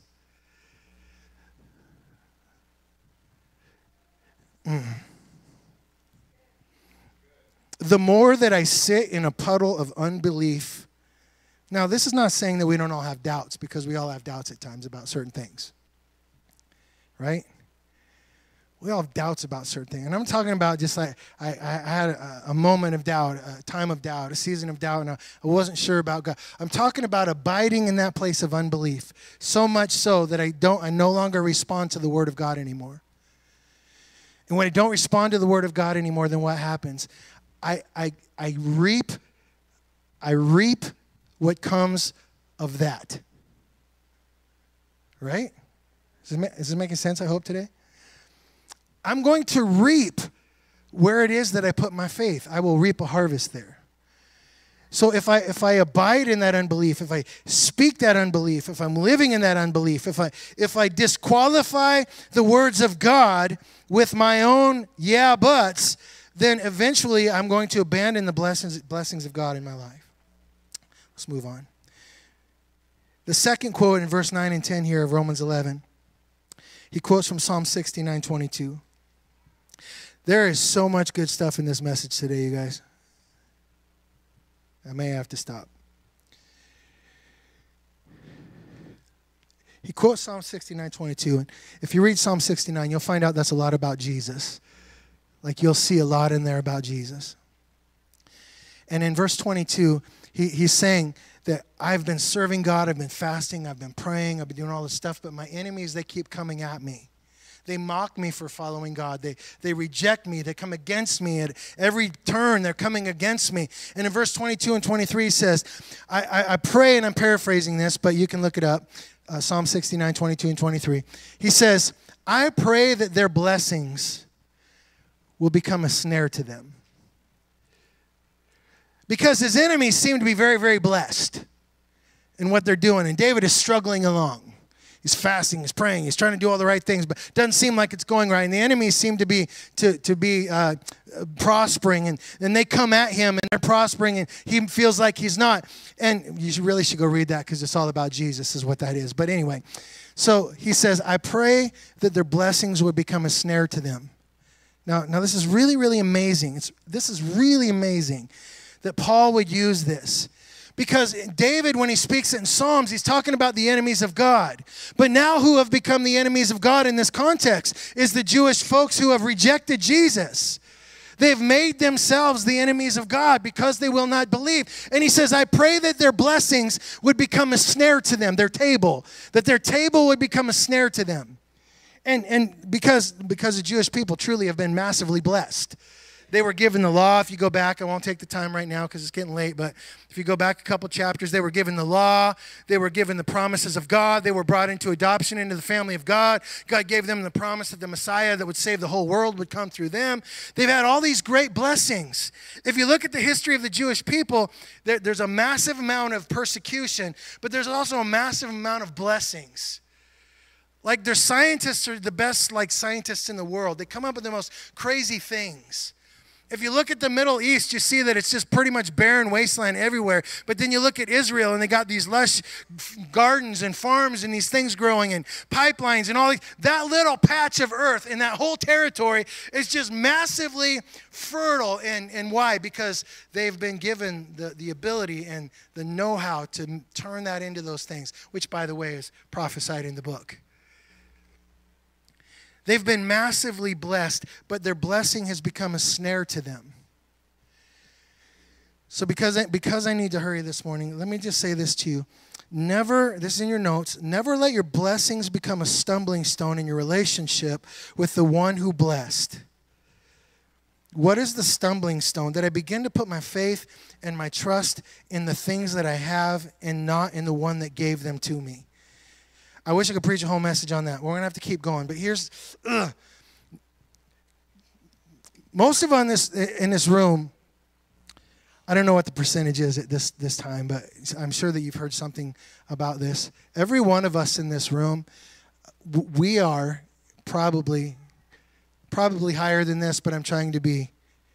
The more that I sit in a puddle of unbelief. Now, this is not saying that we don't all have doubts, because we all have doubts at times about certain things. Right? We all have doubts about certain things. And I'm talking about just like I had a moment of doubt, a time of doubt, a season of doubt, and I wasn't sure about God. I'm talking about abiding in that place of unbelief, so much so that I no longer respond to the Word of God anymore. And when I don't respond to the Word of God anymore, then what happens? I reap what comes of that. Right? Is this making sense, I hope, today? I'm going to reap where it is that I put my faith. I will reap a harvest there. So if I abide in that unbelief, if I speak that unbelief, if I'm living in that unbelief, if I disqualify the words of God with my own yeah buts, then eventually I'm going to abandon the blessings of God in my life. Let's move on. The second quote in verse 9 and 10 here of Romans 11, he quotes from Psalm 69:22. There is so much good stuff in this message today, you guys. I may have to stop. He quotes Psalm 69:22, and if you read Psalm 69, you'll find out that's a lot about Jesus. Like, you'll see a lot in there about Jesus. And in verse 22, he's saying that I've been serving God, I've been fasting, I've been praying, I've been doing all this stuff, but my enemies, they keep coming at me. They mock me for following God. They reject me. They come against me. At every turn, they're coming against me. And in verse 22 and 23, he says, I pray, and I'm paraphrasing this, but you can look it up, Psalm 69:22 and 23. He says, I pray that their blessings will become a snare to them. Because his enemies seem to be very, very blessed in what they're doing. And David is struggling along. He's fasting, he's praying, he's trying to do all the right things, but it doesn't seem like it's going right. And the enemies seem to be prospering, and they come at him, and they're prospering, and he feels like he's not. And you really should go read that, because it's all about Jesus is what that is. But anyway, so he says, I pray that their blessings would become a snare to them. Now this is really, really amazing. This is really amazing that Paul would use this. Because David, when he speaks it in Psalms, he's talking about the enemies of God. But now who have become the enemies of God in this context is the Jewish folks who have rejected Jesus. They've made themselves the enemies of God because they will not believe. And he says, I pray that their blessings would become a snare to them, that their table would become a snare to them. And because the Jewish people truly have been massively blessed. They were given the law. If you go back, I won't take the time right now because it's getting late, but if you go back a couple chapters, they were given the law. They were given the promises of God. They were brought into adoption into the family of God. God gave them the promise that the Messiah that would save the whole world would come through them. They've had all these great blessings. If you look at the history of the Jewish people, there's a massive amount of persecution, but there's also a massive amount of blessings. Like, their scientists are the best, scientists in the world. They come up with the most crazy things. If you look at the Middle East, you see that it's just pretty much barren wasteland everywhere. But then you look at Israel, and they got these lush gardens and farms and these things growing and pipelines and all these. That little patch of earth in that whole territory is just massively fertile. And why? Because they've been given the ability and the know-how to turn that into those things, which, by the way, is prophesied in the book. They've been massively blessed, but their blessing has become a snare to them. So because I need to hurry this morning, let me just say this to you. Never, this is in your notes, never let your blessings become a stumbling stone in your relationship with the one who blessed. What is the stumbling stone? That I begin to put my faith and my trust in the things that I have and not in the one that gave them to me. I wish I could preach a whole message on that. We're going to have to keep going. But here's, most of in this room, I don't know what the percentage is at this time, but I'm sure that you've heard something about this. Every one of us in this room, we are probably higher than this, but I'm trying to be.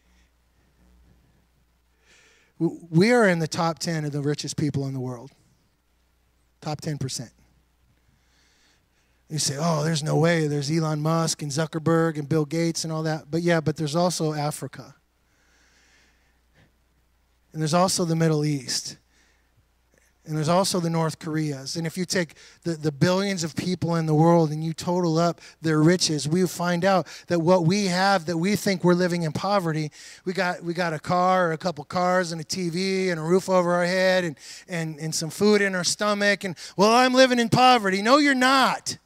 We are in the top 10 of the richest people in the world. Top 10%. You say, oh, there's no way. There's Elon Musk and Zuckerberg and Bill Gates and all that. But yeah, but there's also Africa. And there's also the Middle East. And there's also the North Koreas. And if you take the billions of people in the world and you total up their riches, we find out that what we have, that we think we're living in poverty, we got a car or a couple cars and a TV and a roof over our head and some food in our stomach. And, well, I'm living in poverty. No, you're not.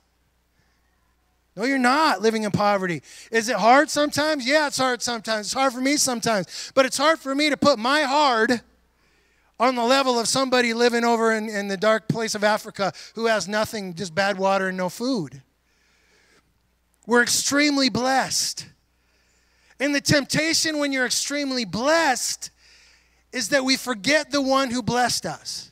No, you're not living in poverty. Is it hard sometimes? Yeah, it's hard sometimes. It's hard for me sometimes. But it's hard for me to put my hard on the level of somebody living over in the dark place of Africa who has nothing, just bad water and no food. We're extremely blessed. And the temptation when you're extremely blessed is that we forget the one who blessed us.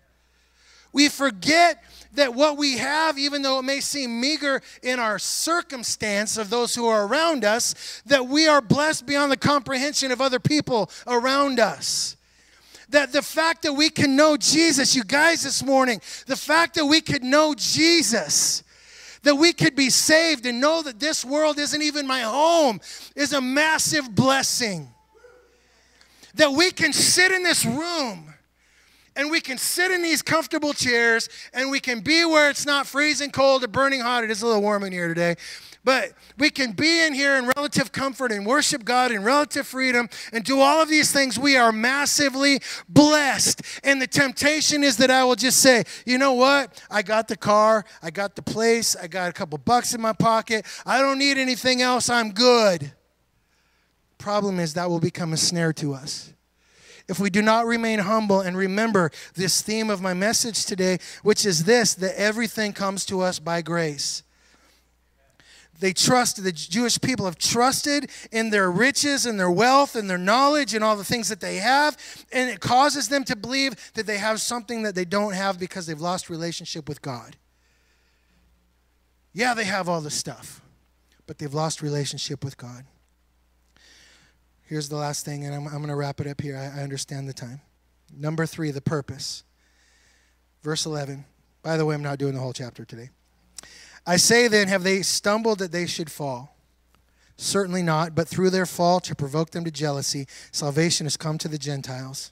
We forget that what we have, even though it may seem meager in our circumstance of those who are around us, that we are blessed beyond the comprehension of other people around us. That the fact that we can know Jesus, you guys this morning, the fact that we could know Jesus, that we could be saved and know that this world isn't even my home is a massive blessing. That we can sit in this room and we can sit in these comfortable chairs and we can be where it's not freezing cold or burning hot. It is a little warm in here today. But we can be in here in relative comfort and worship God in relative freedom and do all of these things. We are massively blessed. And the temptation is that I will just say, you know what? I got the car. I got the place. I got a couple bucks in my pocket. I don't need anything else. I'm good. Problem is that will become a snare to us. If we do not remain humble and remember this theme of my message today, which is this, that everything comes to us by grace. They trusted, the Jewish people have trusted in their riches and their wealth and their knowledge and all the things that they have, and it causes them to believe that they have something that they don't have because they've lost relationship with God. Yeah, they have all the stuff, but they've lost relationship with God. Here's the last thing, and I'm going to wrap it up here. I understand the time. Number 3, the purpose. Verse 11. By the way, I'm not doing the whole chapter today. I say then, have they stumbled that they should fall? Certainly not, but through their fall to provoke them to jealousy, salvation has come to the Gentiles.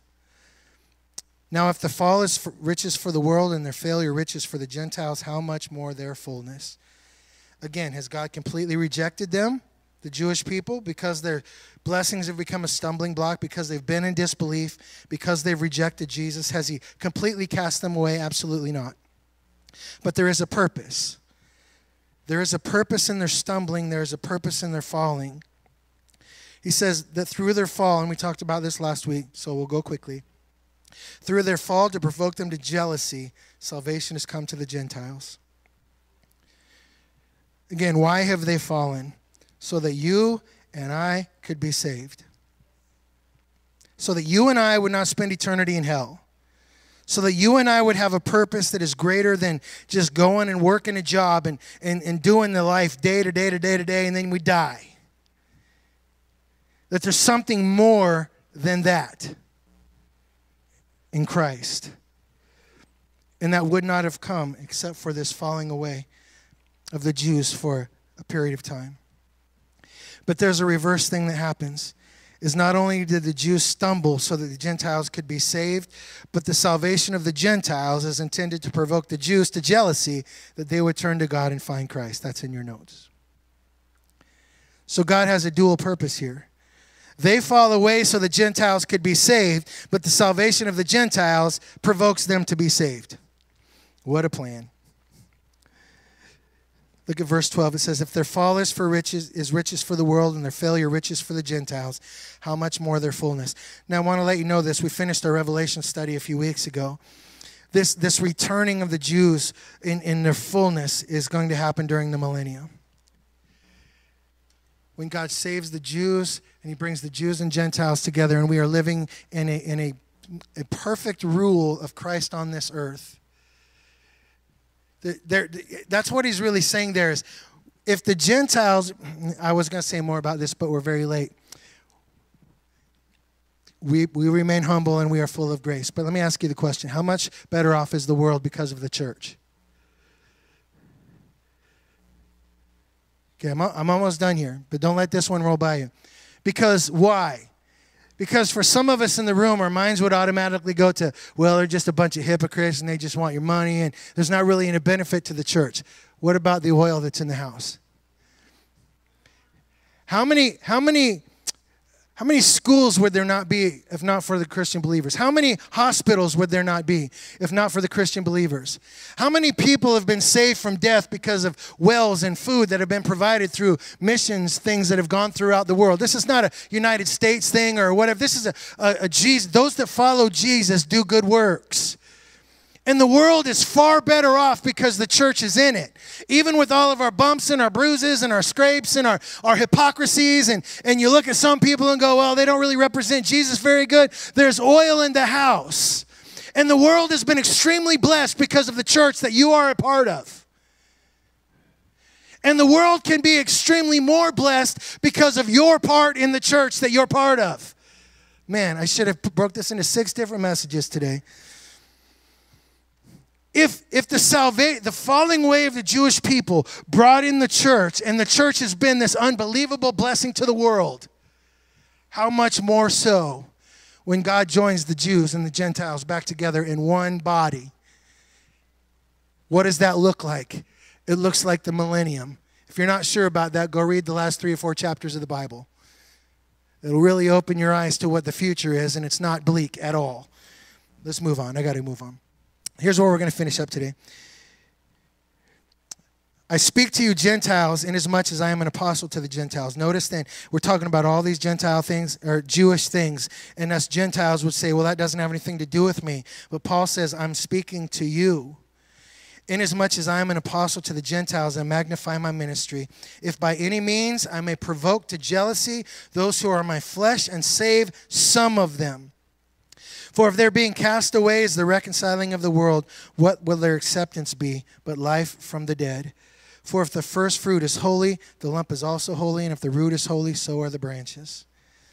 Now, if the fall is riches for the world and their failure riches for the Gentiles, how much more their fullness? Again, has God completely rejected them, the Jewish people, because their blessings have become a stumbling block, because they've been in disbelief, because they've rejected Jesus? Has he completely cast them away? Absolutely not. But there is a purpose. There is a purpose in their stumbling. There is a purpose in their falling. He says that through their fall, and we talked about this last week, so we'll go quickly. Through their fall to provoke them to jealousy, salvation has come to the Gentiles. Again, why have they fallen? So that you and I could be saved. So that you and I would not spend eternity in hell. So that you and I would have a purpose that is greater than just going and working a job and doing the life day to day to day to day, and then we die. That there's something more than that in Christ. And that would not have come except for this falling away of the Jews for a period of time. But there's a reverse thing that happens. Is not only did the Jews stumble so that the Gentiles could be saved, but the salvation of the Gentiles is intended to provoke the Jews to jealousy that they would turn to God and find Christ. That's in your notes. So God has a dual purpose here. They fall away so the Gentiles could be saved, but the salvation of the Gentiles provokes them to be saved. What a plan. Look at verse 12. It says, if their fall is riches for the world, and their failure riches for the Gentiles, how much more their fullness. Now, I want to let you know this. We finished our Revelation study a few weeks ago. This returning of the Jews in their fullness is going to happen during the millennium. When God saves the Jews, and he brings the Jews and Gentiles together, and we are living in a perfect rule of Christ on this earth. That's what he's really saying there is, if the Gentiles, I was going to say more about this, but we're very late. We remain humble and we are full of grace. But let me ask you the question. How much better off is the world because of the church? Okay, I'm almost done here, but don't let this one roll by you. Because why? Because for some of us in the room, our minds would automatically go to, well, they're just a bunch of hypocrites and they just want your money and there's not really any benefit to the church. What about the oil that's in the house? How many schools would there not be if not for the Christian believers? How many hospitals would there not be if not for the Christian believers? How many people have been saved from death because of wells and food that have been provided through missions, things that have gone throughout the world? This is not a United States thing or whatever. This is a Jesus. Those that follow Jesus do good works. And the world is far better off because the church is in it. Even with all of our bumps and our bruises and our scrapes and our hypocrisies, and you look at some people and go, well, they don't really represent Jesus very good. There's oil in the house. And the world has been extremely blessed because of the church that you are a part of. And the world can be extremely more blessed because of your part in the church that you're part of. Man, I should have broke this into 6 different messages today. If the falling away of the Jewish people brought in the church, and the church has been this unbelievable blessing to the world, how much more so when God joins the Jews and the Gentiles back together in one body? What does that look like? It looks like the millennium. If you're not sure about that, go read the last 3 or 4 chapters of the Bible. It'll really open your eyes to what the future is, and it's not bleak at all. Let's move on. I got to move on. Here's where we're going to finish up today. I speak to you Gentiles inasmuch as I am an apostle to the Gentiles. Notice then, we're talking about all these Gentile things, or Jewish things, and us Gentiles would say, well, that doesn't have anything to do with me. But Paul says, I'm speaking to you. Inasmuch as I am an apostle to the Gentiles, I magnify my ministry. If by any means I may provoke to jealousy those who are my flesh and save some of them. For if their being cast away is the reconciling of the world, what will their acceptance be but life from the dead? For if the first fruit is holy, the lump is also holy, and if the root is holy, so are the branches.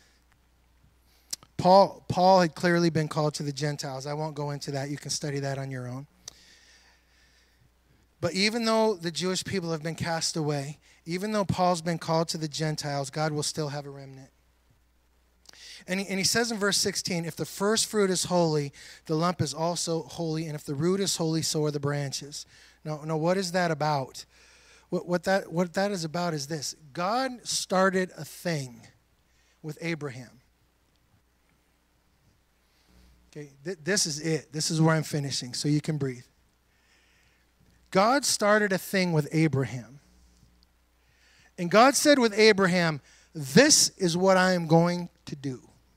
Paul had clearly been called to the Gentiles. I won't go into that. You can study that on your own. But even though the Jewish people have been cast away, even though Paul's been called to the Gentiles, God will still have a remnant. And he says in verse 16, if the first fruit is holy, the lump is also holy, and if the root is holy, so are the branches. Now, what is that about? What that is about is this. God started a thing with Abraham. Okay, this is it. This is where I'm finishing, so you can breathe. God started a thing with Abraham. And God said with Abraham, this is what I am going to do.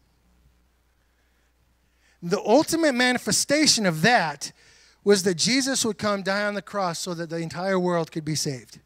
The ultimate manifestation of that was that Jesus would come, die on the cross so that the entire world could be saved.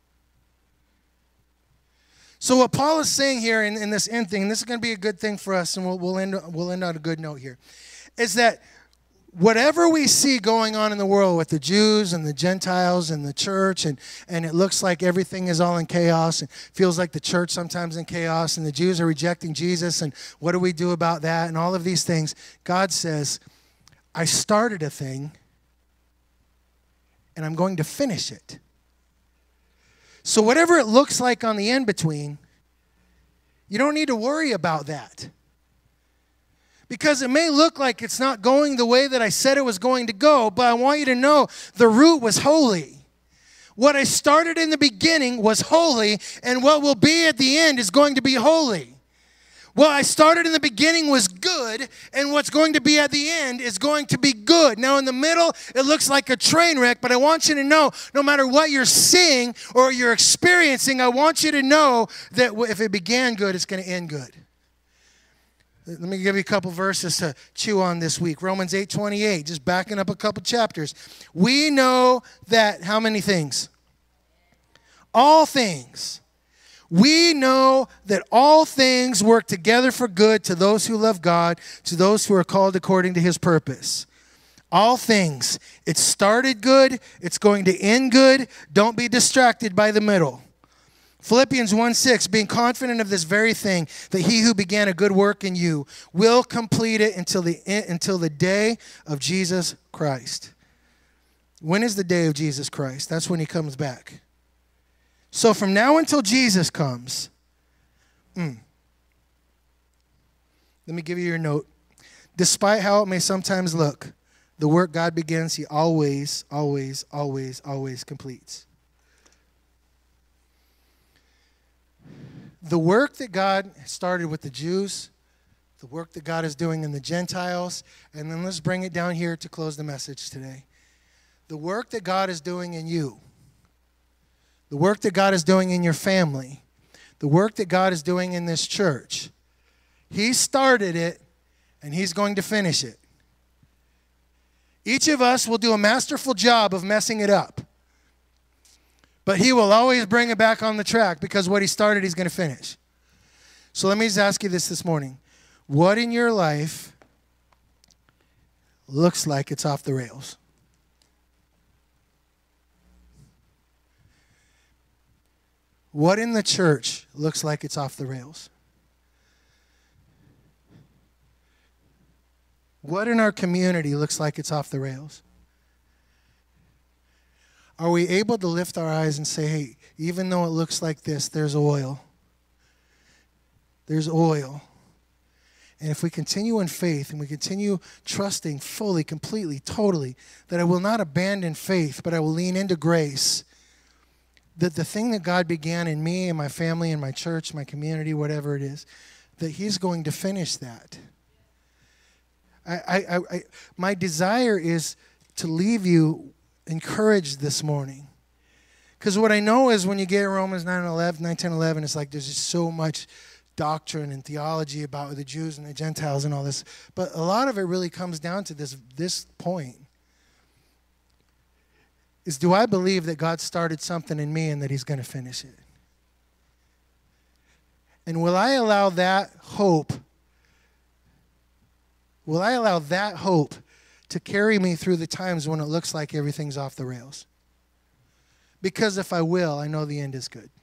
So what Paul is saying here in this end thing, and this is going to be a good thing for us, and we'll end on a good note here, is that whatever we see going on in the world with the Jews and the Gentiles and the church, and it looks like everything is all in chaos, and feels like the church sometimes in chaos, and the Jews are rejecting Jesus, and what do we do about that, and all of these things, God says, I started a thing, and I'm going to finish it. So whatever it looks like on the in-between, you don't need to worry about that. Because it may look like it's not going the way that I said it was going to go, but I want you to know the root was holy. What I started in the beginning was holy, and what will be at the end is going to be holy. What I started in the beginning was good. good, and what's going to be at the end is going to be good. Now, in the middle, it looks like a train wreck, but I want you to know, no matter what you're seeing or you're experiencing, I want you to know that if it began good, it's going to end good. Let me give you a couple verses to chew on this week. Romans 8:28, just backing up a couple chapters. We know that, how many things? All things. We know that all things work together for good to those who love God, to those who are called according to his purpose. All things. It started good. It's going to end good. Don't be distracted by the middle. Philippians 1:6, being confident of this very thing, that he who began a good work in you will complete it until the day of Jesus Christ. When is the day of Jesus Christ? That's when he comes back. So from now until Jesus comes, let me give you your note. Despite how it may sometimes look, the work God begins, he always, always, always, always completes. The work that God started with the Jews, the work that God is doing in the Gentiles, and then let's bring it down here to close the message today. The work that God is doing in you, the work that God is doing in your family, the work that God is doing in this church, he started it and he's going to finish it. Each of us will do a masterful job of messing it up. But he will always bring it back on the track because what he started, he's going to finish. So let me just ask you this morning. What in your life looks like it's off the rails? What in the church looks like it's off the rails? What in our community looks like it's off the rails? Are we able to lift our eyes and say, hey, even though it looks like this, there's oil. There's oil. And if we continue in faith and we continue trusting fully, completely, totally, that I will not abandon faith, but I will lean into grace, that the thing that God began in me and my family and my church, my community, whatever it is, that he's going to finish that. My desire is to leave you encouraged this morning. Because what I know is when you get Romans 9, 10, 11, it's like there's just so much doctrine and theology about the Jews and the Gentiles and all this. But a lot of it really comes down to this point. Is, do I believe that God started something in me and that he's going to finish it? And will I allow that hope to carry me through the times when it looks like everything's off the rails? Because if I will, I know the end is good.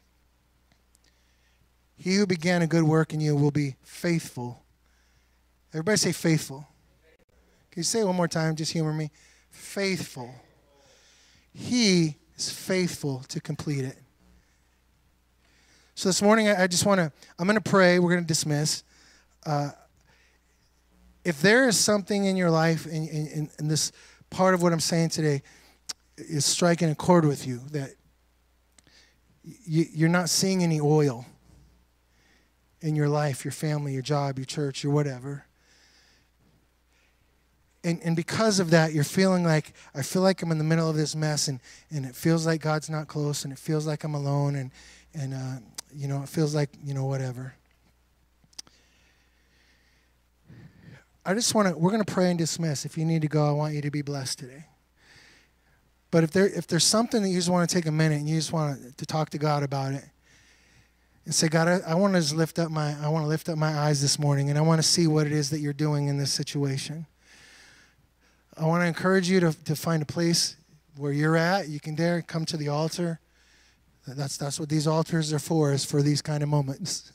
He who began a good work in you will be faithful. Everybody say faithful. Can you say it one more time? Just humor me. Faithful. He is faithful to complete it. So this morning, I'm going to pray. We're going to dismiss. If there is something in your life, in this part of what I'm saying today is striking a chord with you, that you're not seeing any oil in your life, your family, your job, your church, your whatever. And because of that, you're feeling like, I feel like I'm in the middle of this mess, and it feels like God's not close, and it feels like I'm alone, and it feels like, whatever. We're going to pray and dismiss. If you need to go, I want you to be blessed today. But if there's something that you just want to take a minute and you just want to talk to God about it and say, God, I want to just lift up my eyes this morning, and I want to see what it is that you're doing in this situation. I want to encourage you to find a place where you're at. You can come to the altar. That's what these altars are for, is for these kind of moments.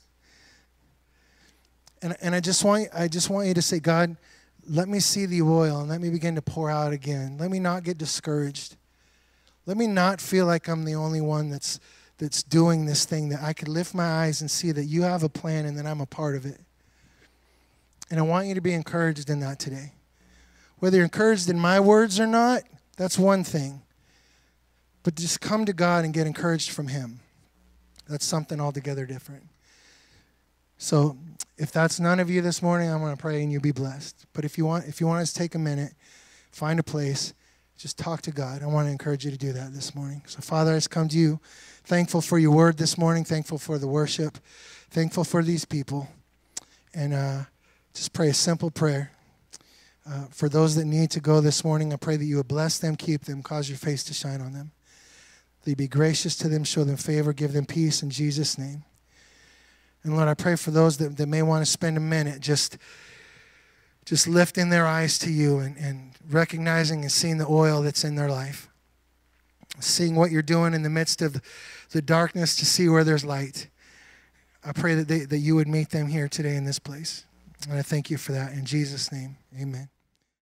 And I just want you to say, God, let me see the oil and let me begin to pour out again. Let me not get discouraged. Let me not feel like I'm the only one that's doing this thing, that I could lift my eyes and see that you have a plan and that I'm a part of it. And I want you to be encouraged in that today. Whether you're encouraged in my words or not, that's one thing. But just come to God and get encouraged from him. That's something altogether different. So if that's none of you this morning, I'm going to pray and you be blessed. But if you want us to take a minute, find a place, just talk to God. I want to encourage you to do that this morning. So Father, I just come to you, thankful for your word this morning, thankful for the worship, thankful for these people. And just pray a simple prayer. For those that need to go this morning, I pray that you would bless them, keep them, cause your face to shine on them. That you be gracious to them, show them favor, give them peace in Jesus' name. And Lord, I pray for those that may want to spend a minute just lifting their eyes to you and recognizing and seeing the oil that's in their life. Seeing what you're doing in the midst of the darkness to see where there's light. I pray that you would meet them here today in this place. And I thank you for that. In Jesus' name, amen.